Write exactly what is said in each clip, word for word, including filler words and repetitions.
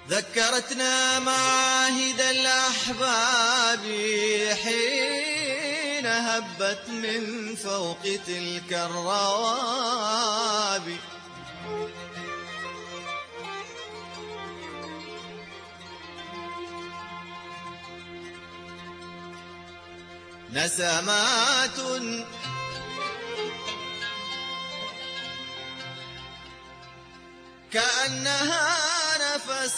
ذكرتنا معاهد الأحباب حين هبت من فوق تلك الروابي. نسمات كأنها نفس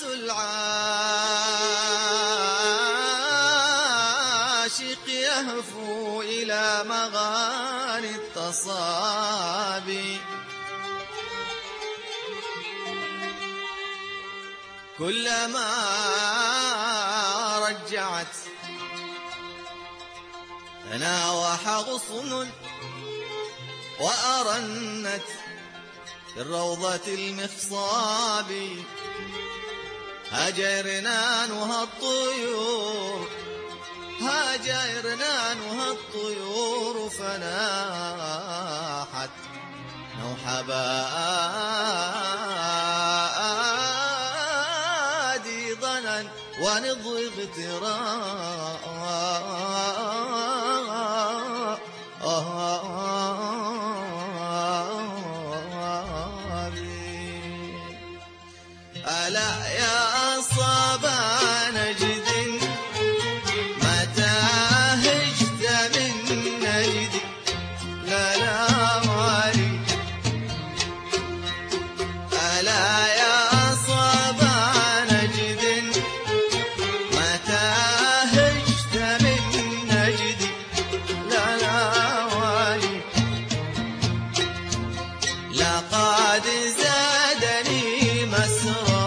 العاشق يهفو إلى مغاني التصابي. كلما رجعت تناوح غصن وأرنت في الروضة المخصاب. هاجرنانها الطيور هاجرنانها الطيور فناحت نوح بادي ضنا ونضغ اغتراب. ألا يا صبا نجد متى هجت من نجد لا لا والي. ألا يا صبا نجد متى هجت من نجد لا لا والي. لقد زادني مسرا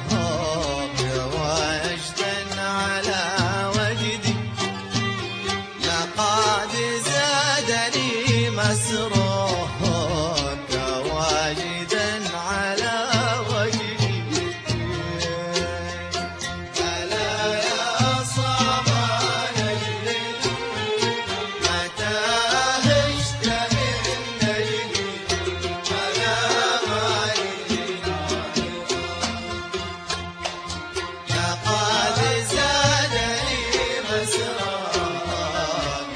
مسراك واجدا على وجهي. ألا يا صبا نجد متى هجت من نجدي على والدي. لقد زادني مسراك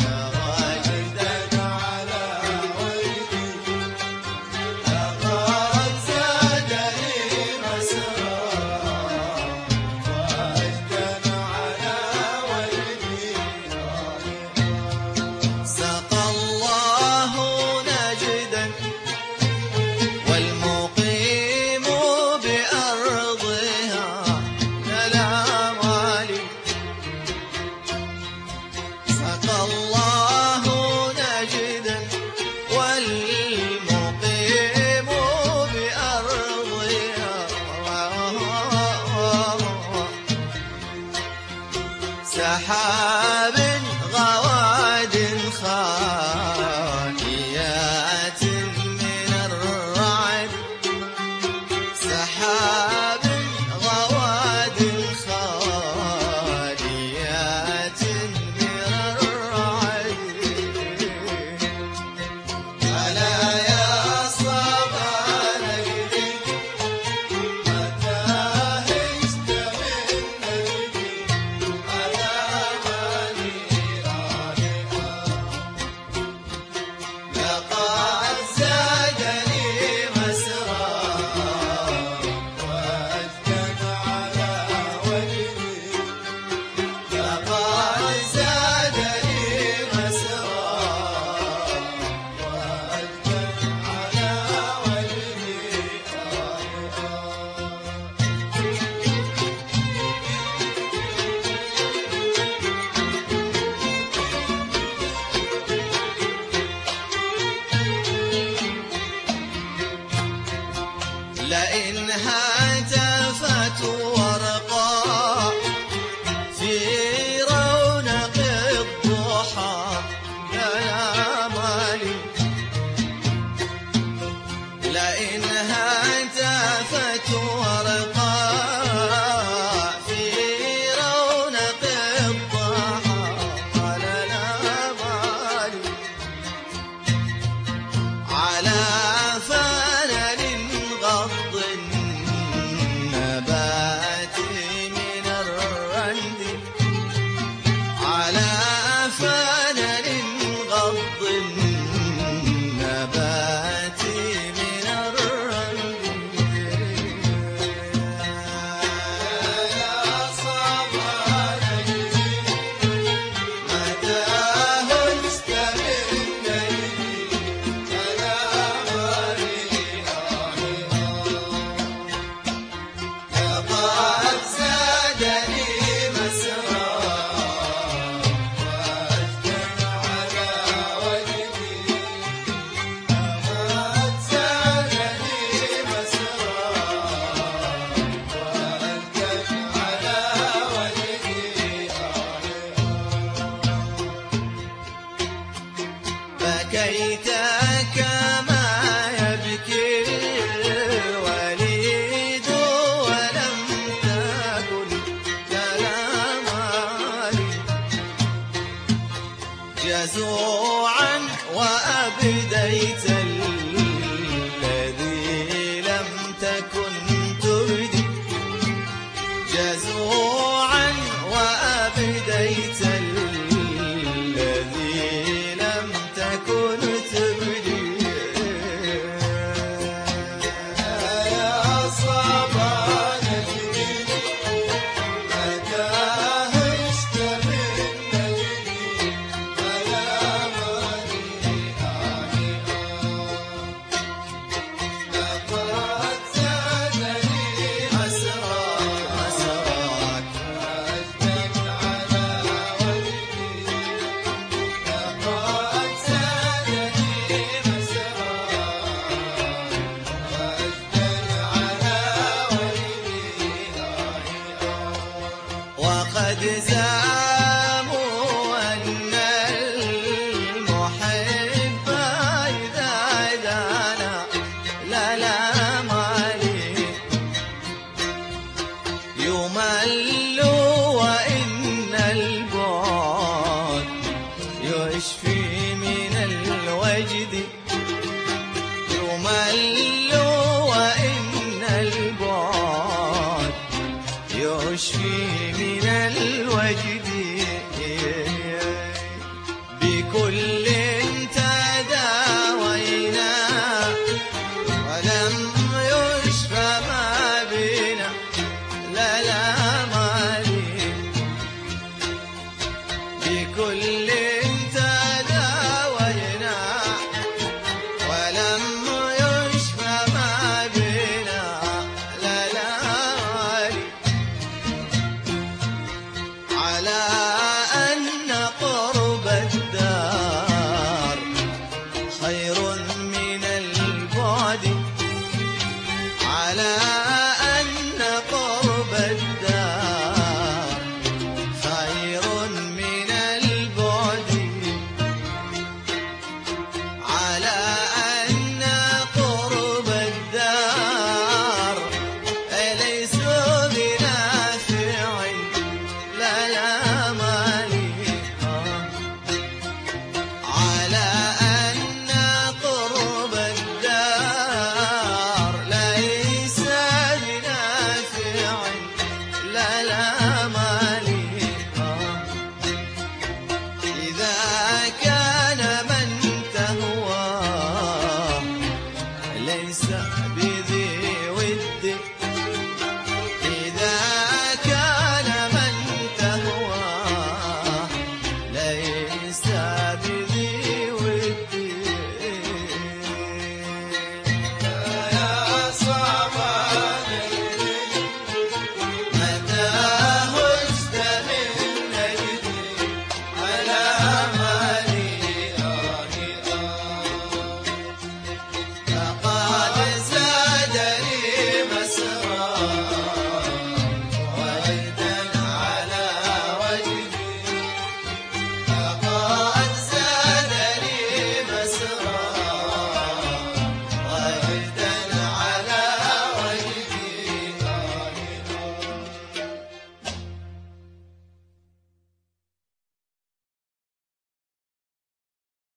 سحاب غواد خاليات من الرعد. سحاب غواد خاليات من الرعد. ألا يا صبا نجد متى هجت من نجدي لئن هتفت ورقا في رونق الضحى يا مالي. لئن هتفت ورقا في رونق الضحى لا لا مالي. على فنن غض النبات لقد زادني مسرى وأجدا على وجهي لقد زادني مسرى وأجدا على وجهي بكيت كما يبكي الوليد ولم تكن كلامي جزوعا وأبديت الذي لم تكن تبدي جزوعا وأبديت الذي لم تكن تبدي يا صبا نجدي متاه اشتبه نجدي ولا ماني آني لقد زادني أسرى أسراك أجدا على وجهي لقد زادني مسرى وأجدا على وجهي وقد زعموا أن المحب إذا دانا لا لا مالي يمل وإن البعد يشفي من الوجد يمل وإن البعد يشفي